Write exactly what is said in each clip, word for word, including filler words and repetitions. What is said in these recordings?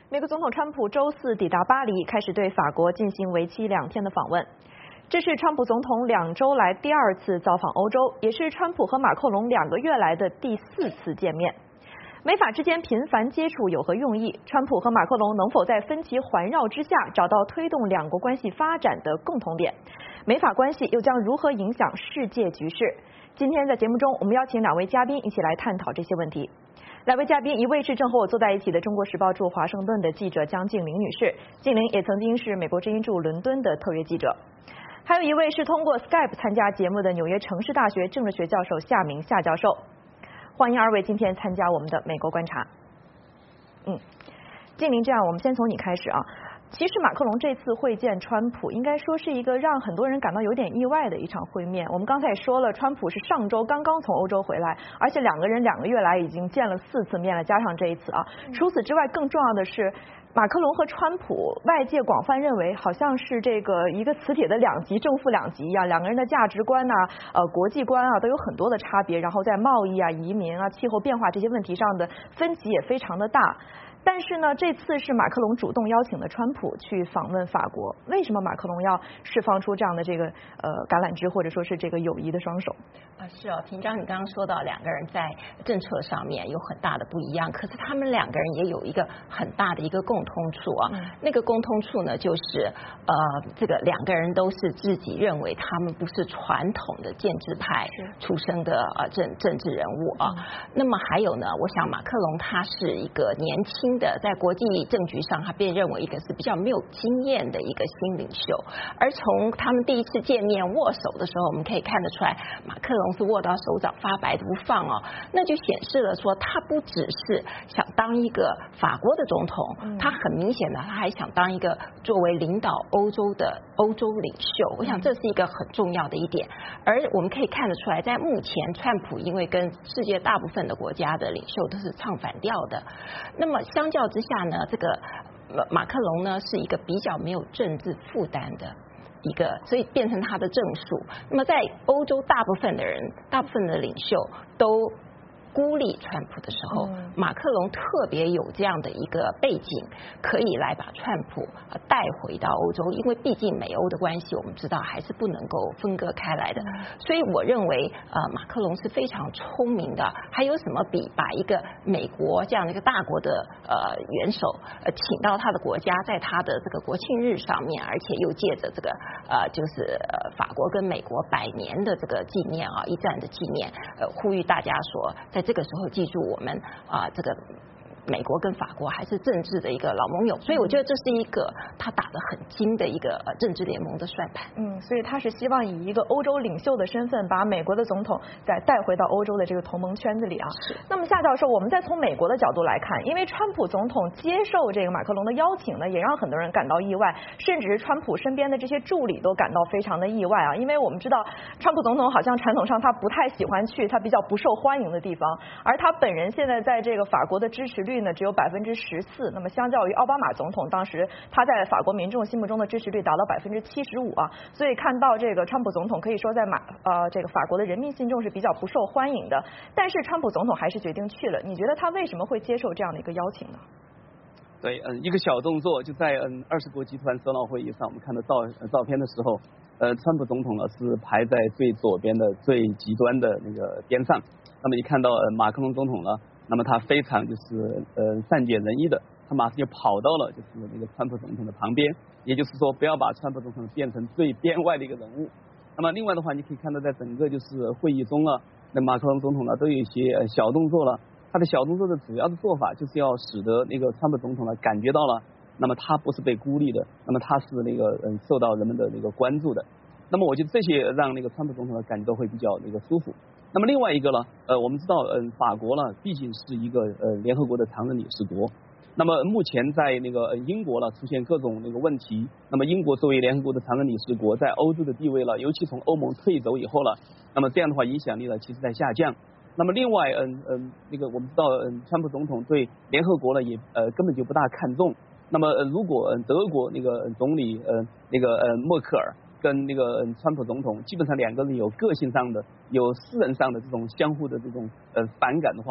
美国总统川普周四抵达巴黎，开始对法国进行为期两天的访问。这是川普总统两周来第二次造访欧洲，也是川普和马克龙两个月来的第四次见面。美法之间频繁接触有何用意？川普和马克龙能否在分歧环绕之下找到推动两国关系发展的共同点？美法关系又将如何影响世界局势？今天在节目中，我们邀请两位嘉宾一起来探讨这些问题。两位嘉宾，一位是正和我坐在一起的中国时报驻华盛顿的记者江静玲女士，静玲也曾经是美国之音驻伦敦的特约记者。还有一位是通过 Skype 参加节目的纽约城市大学政治学教授夏明夏教授。欢迎二位今天参加我们的美国观察。嗯，静玲，这样我们先从你开始啊。其实马克龙这次会见川普，应该说是一个让很多人感到有点意外的一场会面。我们刚才也说了，川普是上周刚刚从欧洲回来，而且两个人两个月来已经见了四次面了，加上这一次啊。除此之外，更重要的是，马克龙和川普，外界广泛认为好像是这个一个磁铁的两极，正负两极一样，两个人的价值观呐、呃国际观啊都有很多的差别，然后在贸易啊、移民啊、气候变化这些问题上的分歧也非常的大。但是呢，这次是马克龙主动邀请的川普去访问法国，为什么马克龙要释放出这样的这个呃橄榄枝，或者说是这个友谊的双手？ 啊，是哦，平章你刚刚说到两个人在政策上面有很大的不一样，可是他们两个人也有一个很大的一个共通处啊，嗯、那个共通处呢，就是呃，这个两个人都是自己认为他们不是传统的建制派出身的呃政政治人物啊。嗯、那么还有呢，我想马克龙他是一个年轻的，在国际政局上，他被认为一个是比较没有经验的一个新领袖。而从他们第一次见面握手的时候，我们可以看得出来，马克龙是握到手掌发白的不放哦，那就显示了说他不只是想当一个法国的总统，他很明显的他还想当一个作为领导欧洲的欧洲领袖。我想这是一个很重要的一点。而我们可以看得出来，在目前川普因为跟世界大部分的国家的领袖都是唱反调的，那么相较之下呢，这个马克龙呢是一个比较没有政治负担的一个，所以变成他的正数。那么在欧洲大部分的人，大部分的领袖都孤立川普的时候，马克龙特别有这样的一个背景，可以来把川普带回到欧洲，因为毕竟美欧的关系，我们知道还是不能够分割开来的。所以我认为，呃，马克龙是非常聪明的。还有什么比把一个美国这样的一个大国的呃元首，呃，请到他的国家，在他的这个国庆日上面，而且又借着这个呃，就是呃法国跟美国百年的这个纪念啊，一战的纪念，呃，呼吁大家说，在这个时候记住我们啊、呃，这个美国跟法国还是政治的一个老盟友，所以我觉得这是一个他打得很精的一个政治联盟的算盘。 嗯，所以他是希望以一个欧洲领袖的身份，把美国的总统再带回到欧洲的这个同盟圈子里啊。那么夏教授，我们再从美国的角度来看，因为川普总统接受这个马克龙的邀请呢，也让很多人感到意外，甚至是川普身边的这些助理都感到非常的意外啊。因为我们知道，川普总统好像传统上他不太喜欢去他比较不受欢迎的地方，而他本人现在在这个法国的支持率呢只有百分之十四，那么相较于奥巴马总统，当时他在法国民众心目中的支持率达到百分之七十五啊，所以看到这个川普总统可以说在马呃这个法国的人民心中是比较不受欢迎的，但是川普总统还是决定去了。你觉得他为什么会接受这样的一个邀请呢？ 对，嗯，一个小动作，就在嗯二十国集团首脑会议上，我们看到照照片的时候，呃，川普总统呢是排在最左边的最极端的那个边上，那么一看到呃马克龙总统呢，那么他非常就是呃善解人意的，他马上就跑到了就是那个川普总统的旁边，也就是说不要把川普总统变成最边外的一个人物。那么另外的话，你可以看到在整个就是会议中啊，那马克龙总统呢都有一些小动作了。他的小动作的主要的做法就是要使得那个川普总统呢感觉到了，那么他不是被孤立的，那么他是那个嗯受到人们的那个关注的。那么我觉得这些让那个川普总统呢感觉到会比较那个舒服。那么另外一个呢，呃，我们知道，嗯，法国呢毕竟是一个呃联合国的常任理事国。那么目前在那个英国呢出现各种那个问题，那么英国作为联合国的常任理事国，在欧洲的地位了，尤其从欧盟退走以后了，那么这样的话影响力呢其实在下降。那么另外，嗯嗯，那个我们知道，嗯，川普总统对联合国呢也呃根本就不大看重。那么、呃、如果德国那个总理呃那个呃默克尔跟那个川普总统基本上两个人有个性上的、有私人上的这种相互的这种呃反感的话了，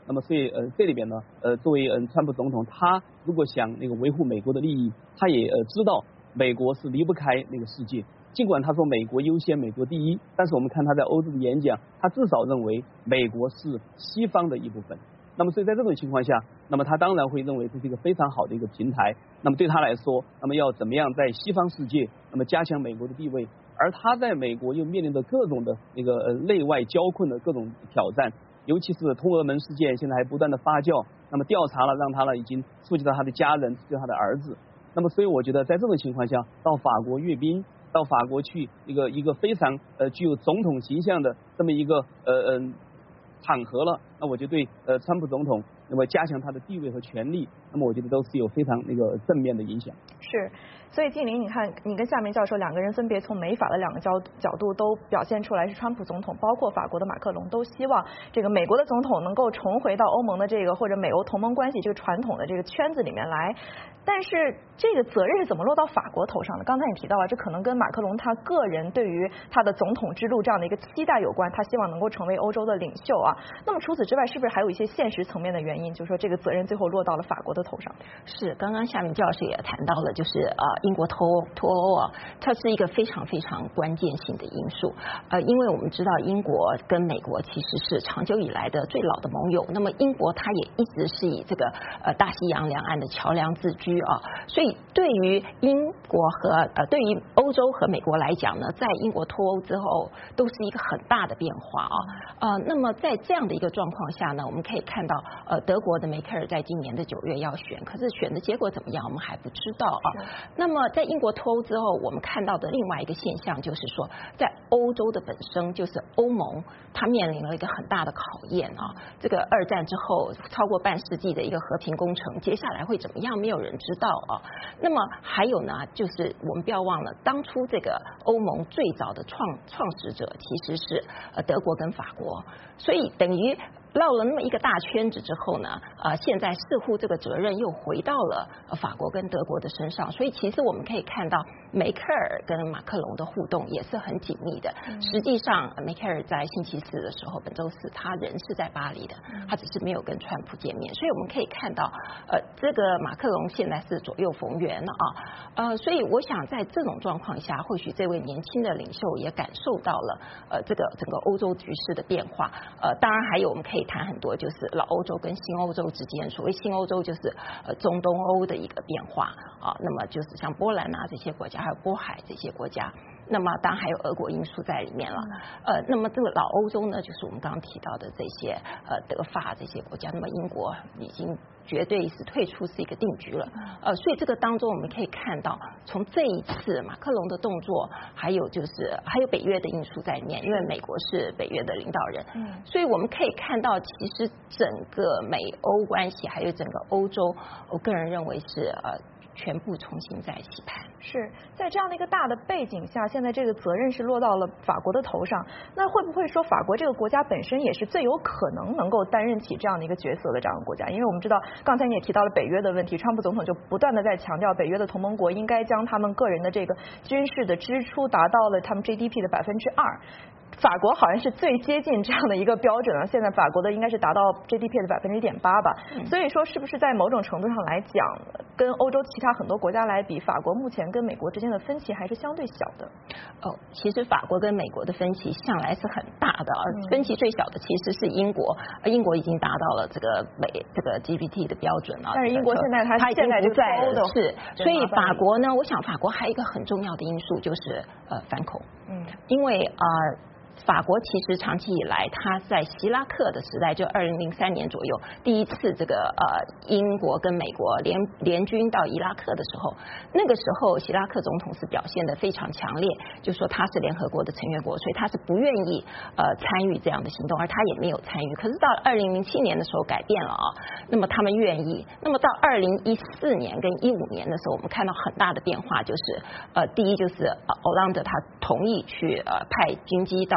那么所以呃这里边呢，呃作为嗯川普总统，他如果想那个维护美国的利益，他也呃知道美国是离不开那个世界。尽管他说美国优先，美国第一，但是我们看他在欧洲的演讲，他至少认为美国是西方的一部分。那么所以在这种情况下，那么他当然会认为这是一个非常好的一个平台。那么对他来说，那么要怎么样在西方世界，那么加强美国的地位？而他在美国又面临着各种的那个呃内外交困的各种挑战，尤其是通俄门事件现在还不断的发酵，那么调查了，让他呢已经触及到他的家人，触及到他的儿子。那么所以我觉得在这种情况下，到法国阅兵，到法国去一个一个非常呃具有总统形象的这么一个呃嗯、呃、场合了，那我觉得对呃川普总统那么加强他的地位和权力，那么我觉得都是有非常那个正面的影响。 是，所以静玲，你看你跟夏明教授两个人分别从美法的两个角角度都表现出来，是川普总统包括法国的马克龙都希望这个美国的总统能够重回到欧盟的这个或者美欧同盟关系这个传统的这个圈子里面来。但是这个责任是怎么落到法国头上的？刚才你提到了，这可能跟马克龙他个人对于他的总统之路这样的一个期待有关，他希望能够成为欧洲的领袖啊。那么除此之外，是不是还有一些现实层面的原因，就是说这个责任最后落到了法国的头上？ 是，刚刚夏明教授也谈到了，就是呃英国脱脱欧啊，它是一个非常非常关键性的因素。呃，因为我们知道英国跟美国其实是长久以来的最老的盟友，那么英国它也一直是以这个呃大西洋两岸的桥梁自居啊，所以对于英国和呃对于欧洲和美国来讲呢，在英国脱欧之后都是一个很大的变化啊。呃，那么在这样的一个状况下呢，我们可以看到呃德国的梅克尔在今年的九月要选，可是选的结果怎么样，我们还不知道啊。那么在英国脱欧之后，我们看到的另外一个现象就是说，在欧洲的本身就是欧盟，它面临了一个很大的考验啊。这个二战之后超过半世纪的一个和平工程，接下来会怎么样，没有人知道啊。那么还有呢，就是我们不要忘了，当初这个欧盟最早的创创始者其实是呃德国跟法国，所以等于绕了那么一个大圈子之后呢，呃，现在似乎这个责任又回到了法国跟德国的身上，所以其实我们可以看到梅克尔跟马克龙的互动也是很紧密的。实际上，梅克尔在星期四的时候，本周四他人是在巴黎的，他只是没有跟川普见面，所以我们可以看到，呃，这个马克龙现在是左右逢源了啊，呃，所以我想在这种状况下，或许这位年轻的领袖也感受到了呃这个整个欧洲局势的变化，呃，当然还有我们可以谈很多，就是老欧洲跟新欧洲之间，所谓新欧洲就是呃中东欧的一个变化啊，那么就是像波兰啊这些国家，还有波海这些国家，那么当然还有俄国因素在里面了，呃，那么这个老欧洲呢，就是我们刚刚提到的这些呃德法这些国家，那么英国已经绝对是退出是一个定局了，呃，所以这个当中我们可以看到，从这一次马克龙的动作，还有就是还有北约的因素在里面，因为美国是北约的领导人，嗯，所以我们可以看到，其实整个美欧关系，还有整个欧洲，我个人认为是呃全部重新再洗盘。 是在这样的一个大的背景下，现在这个责任是落到了法国的头上，那会不会说法国这个国家本身也是最有可能能够担任起这样的一个角色的这样的国家？因为我们知道刚才你也提到了北约的问题，川普总统就不断的在强调北约的同盟国应该将他们个人的这个军事的支出达到了他们 G D P 的百分之二。法国好像是最接近这样的一个标准了，现在法国的应该是达到 G D P 的百分之一点八吧，所以说是不是在某种程度上来讲，跟欧洲其他很多国家来比，法国目前跟美国之间的分歧还是相对小的？ 哦，其实法国跟美国的分歧向来是很大的，嗯、分歧最小的其实是英国，英国已经达到了这个美这个 G D P 的标准了， 但是英国现在它它已经不在了，是，所以法国国呢，我想法国还有一个很重要的因素就是呃反恐，嗯，因为啊。呃法国其实长期以来，它在希拉克的时代，就二零零三年左右，第一次这个呃英国跟美国联联军到伊拉克的时候，那个时候希拉克总统是表现得非常强烈，就说他是联合国的成员国，所以他是不愿意呃参与这样的行动，而他也没有参与。可是到二零零七年的时候改变了啊，那么他们愿意。那么到二零一四年跟一五年的时候，我们看到很大的变化，就是呃第一就是呃欧朗德他同意去呃派军机到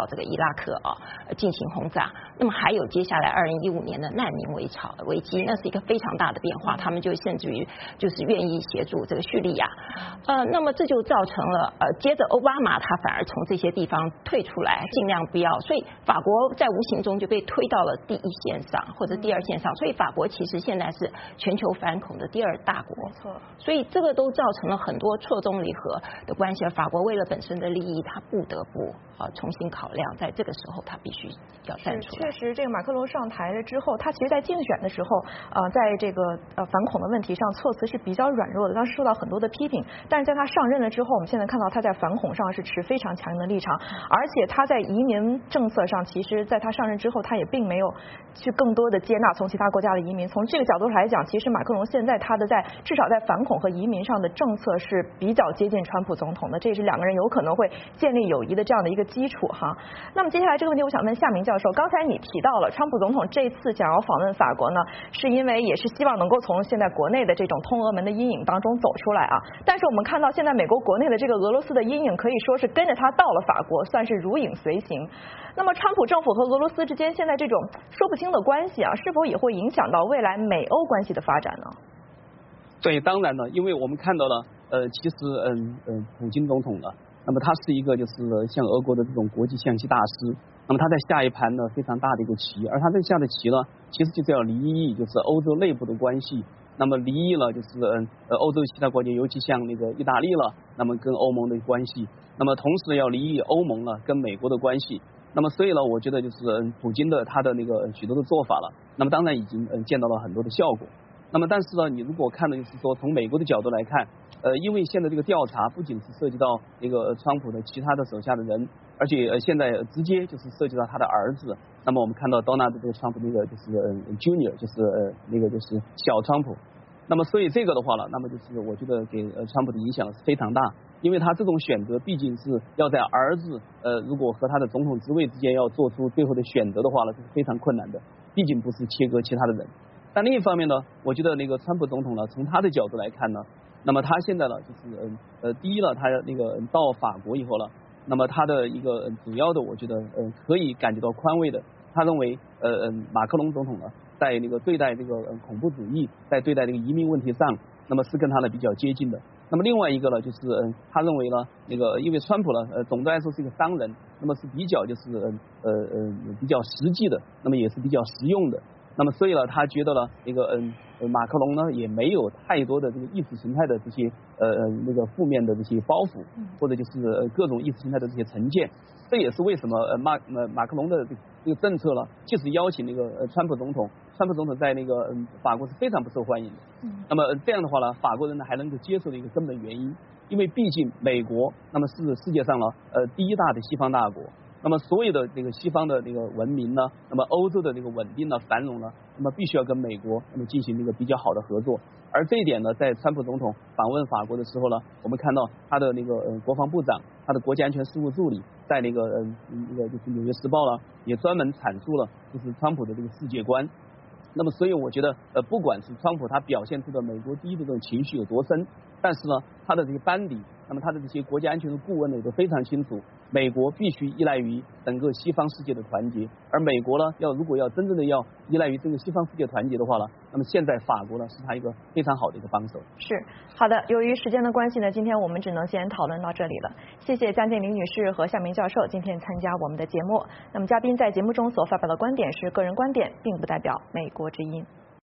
这个伊拉克啊进行轰炸。那么还有接下来二零一五年的难民危潮危机，那是一个非常大的变化，他们就甚至于就是愿意协助这个叙利亚，呃，那么这就造成了呃，接着奥巴马他反而从这些地方退出来，尽量不要，所以法国在无形中就被推到了第一线上或者第二线上，所以法国其实现在是全球反恐的第二大国， 没错， 所以这个都造成了很多错综离合的关系，而法国为了本身的利益，他不得不啊重新考量，在这个时候他必须要站出来。 确实，这个马克龙上台了之后，他其实在竞选的时候，呃，在这个呃反恐的问题上措辞是比较软弱的，当时受到很多的批评。但是在他上任了之后，我们现在看到他在反恐上是持非常强硬的立场，而且他在移民政策上，其实在他上任之后，他也并没有去更多的接纳从其他国家的移民。从这个角度来讲，其实马克龙现在他的在至少在反恐和移民上的政策是比较接近川普总统的，这也是两个人有可能会建立友谊的这样的一个基础哈。那么接下来这个问题，我想问夏明教授，刚才你提到了川普总统这次想要访问法国呢，是因为也是希望能够从现在国内的这种通俄门的阴影当中走出来啊。但是我们看到现在美国国内的这个俄罗斯的阴影可以说是跟着他到了法国，算是如影随形。那么川普政府和俄罗斯之间现在这种说不清的关系啊，是否也会影响到未来美欧关系的发展呢？ 对，当然了，因为我们看到了，呃，其实嗯嗯，普京总统呢，那么他是一个就是像俄国的这种国际象棋大师，那么他在下一盘呢非常大的一个棋，而他在下的棋呢，其实就是要离异，就是欧洲内部的关系。那么离异了，就是嗯呃欧洲其他国家，尤其像那个意大利了，那么跟欧盟的关系，那么同时要离异欧盟了跟美国的关系。那么所以呢，我觉得就是嗯普京的他的那个许多的做法了，那么当然已经嗯见到了很多的效果。那么但是呢，你如果看的就是说从美国的角度来看，呃，因为现在这个调查不仅是涉及到那个川普的其他的手下的人，而且呃现在直接就是涉及到他的儿子。那么我们看到 Donald 这个川普那个就是呃 Junior 就是呃那个就是小川普。那么所以这个的话了，那么就是我觉得给呃川普的影响是非常大，因为他这种选择毕竟是要在儿子呃如果和他的总统职位之间要做出最后的选择的话呢，这是非常困难的，毕竟不是切割其他的人。但另一方面呢，我觉得那个川普总统呢，从他的角度来看呢，那么他现在呢，就是呃呃，第一呢，他那个到法国以后了，那么他的一个主要的，我觉得呃可以感觉到宽慰的，他认为呃呃马克龙总统呢，在那个对待这个恐怖主义，在对待这个移民问题上，那么是跟他呢比较接近的。那么另外一个呢，就是呃他认为呢，那个因为川普呢，呃总的来说是一个商人，那么是比较就是呃呃比较实际的，那么也是比较实用的。那么所以呢，他觉得呢，那个嗯、呃，马克龙呢也没有太多的这个意识形态的这些呃呃那个负面的这些包袱，或者就是呃各种意识形态的这些成见。这也是为什么呃马呃马克龙的这个政策呢，即使邀请那个呃川普总统，川普总统在那个嗯法国是非常不受欢迎的。嗯。那么这样的话呢，法国人呢还能够接受的一个根本原因，因为毕竟美国那么是世界上呢呃第一大的西方大国。那么所有的这个西方的这个文明呢，那么欧洲的这个稳定呢、繁荣呢，那么必须要跟美国那么进行一个比较好的合作。而这一点呢，在川普总统访问法国的时候呢，我们看到他的那个呃国防部长、他的国家安全事务助理，在那个呃那个就是《纽约时报》呢，也专门阐述了就是川普的这个世界观。那么所以我觉得呃不管是川普他表现出的美国第一的这种情绪有多深，但是呢他的这个班底，那么他的这些国家安全的顾问呢也都非常清楚，美国必须依赖于整个西方世界的团结，而美国呢要如果要真正的要依赖于这个西方世界团结的话呢，那么现在法国呢是他一个非常好的一个帮手。 是，好的，由于时间的关系呢，今天我们只能先讨论到这里了。谢谢江静玲女士和夏明教授今天参加我们的节目。那么嘉宾在节目中所发表的观点是个人观点，并不代表美国之音。